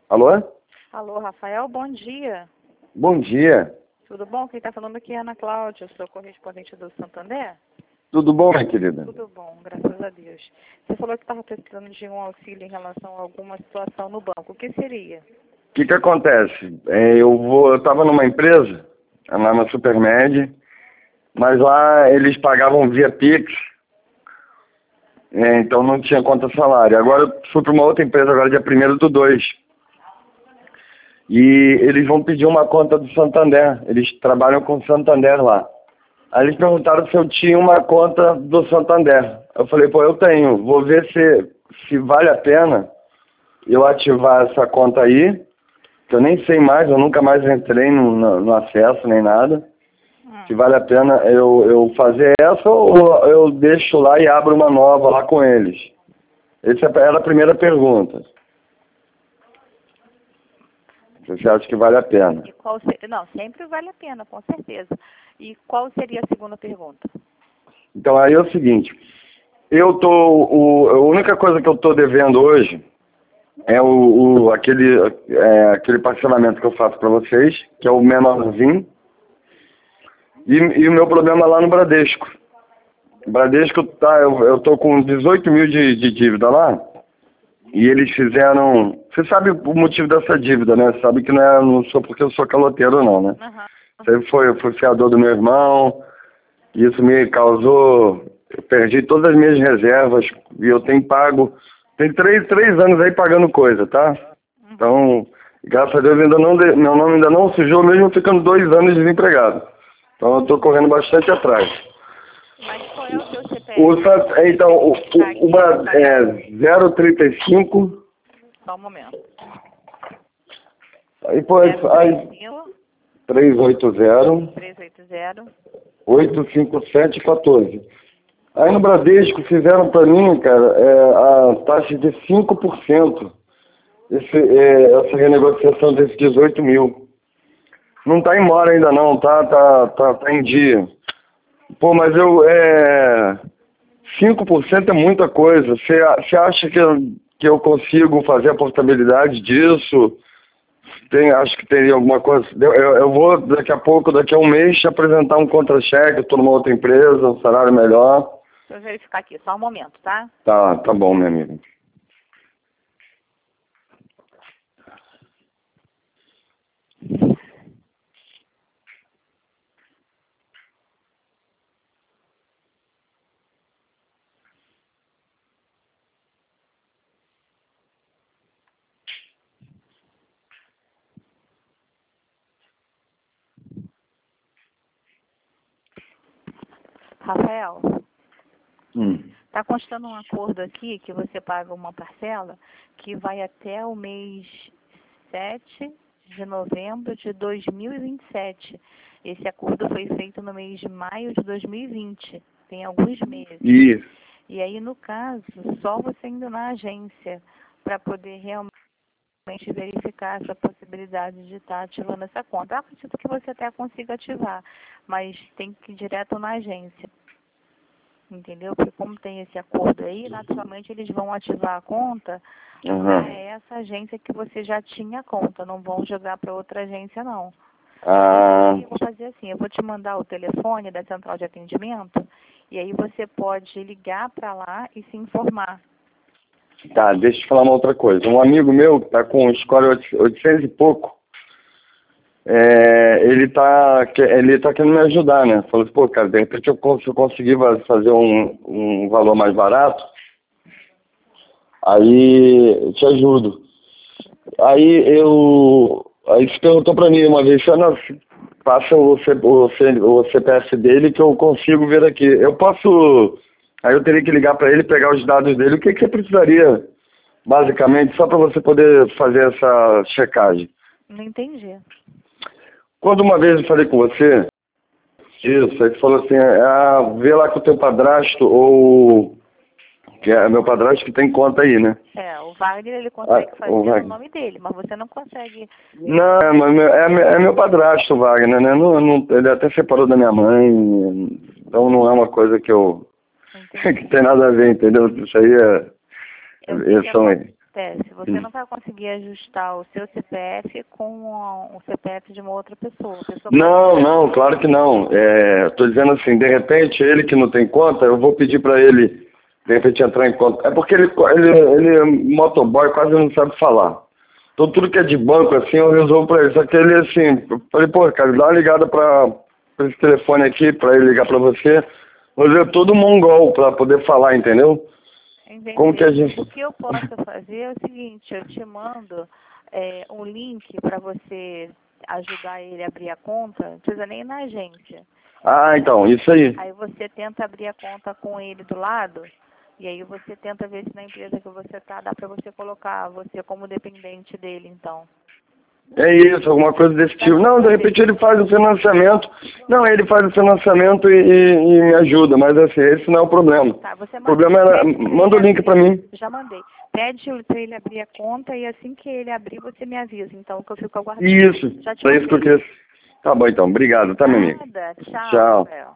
Alô? Alô, Rafael, bom dia. Bom dia. Tudo bom? Quem está falando aqui é a Ana Cláudia, sou correspondente do Santander. Tudo bom, minha querida? Tudo bom, graças a Deus. Você falou que estava precisando de um auxílio em relação a alguma situação no banco. O que seria? O que acontece? Eu estava numa empresa, lá na Supermed, mas lá eles pagavam via Pix, então não tinha conta salário. Agora eu fui para uma outra empresa, agora dia 1º do 2. E eles vão pedir uma conta do Santander. Eles trabalham com o Santander lá. Aí eles perguntaram se eu tinha uma conta do Santander. Eu falei, pô, eu tenho. Vou ver se vale a pena eu ativar essa conta aí, que eu nem sei mais, eu nunca mais entrei no acesso nem nada. Se vale a pena eu fazer essa ou eu deixo lá e abro uma nova lá com eles. Essa era a primeira pergunta. Você acha que vale a pena? Não, sempre vale a pena, com certeza. E qual seria a segunda pergunta? Então aí é o seguinte, a única coisa que eu estou devendo hoje é aquele parcelamento que eu faço para vocês, que é o menorzinho, e o meu problema lá no Bradesco. O Bradesco, eu estou com 18 mil de dívida lá, e eles fizeram... Você sabe o motivo dessa dívida, né? Você sabe que não sou porque eu sou caloteiro, não, né? Isso aí foi fiador do meu irmão, e isso me causou... Eu perdi todas as minhas reservas, e eu tenho pago... Tem três anos aí pagando coisa, tá? Então, graças a Deus, meu nome ainda não sujou, mesmo ficando 2 anos desempregado. Então, eu estou correndo bastante atrás. Mas qual é o seu CPF? Então, o é 035... Só um momento. Aí, aí 380... 85714. Aí no Bradesco fizeram para mim, cara, a taxa de 5%. Essa renegociação desses 18 mil. Não tá embora ainda não, tá em dia. Pô, mas 5% é muita coisa. Você acha que eu consigo fazer a portabilidade disso? Acho que teria alguma coisa. Eu vou daqui a um mês, te apresentar um contra-cheque, estou numa outra empresa, um salário melhor. Deixa eu verificar aqui, só um momento, tá? Tá bom, minha amiga. Rafael, tá constando um acordo aqui que você paga uma parcela que vai até o mês 7 de novembro de 2027. Esse acordo foi feito no mês de maio de 2020, tem alguns meses. Isso. E aí, no caso, só você indo na agência para poder realmente verificar essa possibilidade de estar ativando essa conta. Eu acredito que você até consiga ativar, mas tem que ir direto na agência. Entendeu? Porque como tem esse acordo aí, naturalmente eles vão ativar a conta para essa agência que você já tinha a conta, não vão jogar para outra agência, não. Eu vou fazer assim, eu vou te mandar o telefone da central de atendimento e aí você pode ligar para lá e se informar. Tá, deixa eu te falar uma outra coisa. Um amigo meu que tá com score 800 e pouco, ele tá querendo me ajudar, né? Falou assim, pô, cara, de repente se eu conseguir fazer um valor mais barato, aí eu te ajudo. Aí se perguntou pra mim uma vez, passa o CPF dele que eu consigo ver aqui. Aí eu teria que ligar pra ele, pegar os dados dele. O que você precisaria, basicamente, só pra você poder fazer essa checagem? Não entendi. Quando uma vez eu falei com você, isso, aí você falou assim, vê lá com o teu padrasto, que é meu padrasto que tem conta aí, né? O Wagner, ele consegue fazer o nome dele, mas você não consegue. Não, mas é meu padrasto, o Wagner, né? Ele até separou da minha mãe, então não é uma coisa que tem nada a ver, entendeu? Isso aí acontece? Você não vai conseguir ajustar o seu CPF com o CPF de uma outra pessoa. Não, claro que não. Estou dizendo assim, de repente, ele que não tem conta, eu vou pedir para ele, de repente, entrar em conta. É porque ele é motoboy, quase não sabe falar. Então, tudo que é de banco, assim, eu resolvo para ele. Só que ele, assim, eu falei, pô, cara, dá uma ligada para esse telefone aqui, para ele ligar para você. Mas é todo mongol para poder falar, entendeu? Entendi. Como que a gente... O que eu posso fazer é o seguinte, eu te mando um link para você ajudar ele a abrir a conta, não precisa nem ir na agência. Ah, então, isso aí. Aí você tenta abrir a conta com ele do lado, e aí você tenta ver se na empresa que você tá, dá para você colocar você como dependente dele, então. É isso, alguma coisa desse tipo. Não, de repente ele faz o financiamento. Não, ele faz o financiamento e me ajuda, mas assim, esse não é o problema. Tá, você O problema é, manda o link pra mim. Já mandei. Pede para ele abrir a conta e assim que ele abrir, você me avisa, então, que eu fico aguardando. Isso, Já te é isso que eu quis. Tá bom então, obrigado, tá, meu amigo? Nada. Tchau. Tchau. Rafael.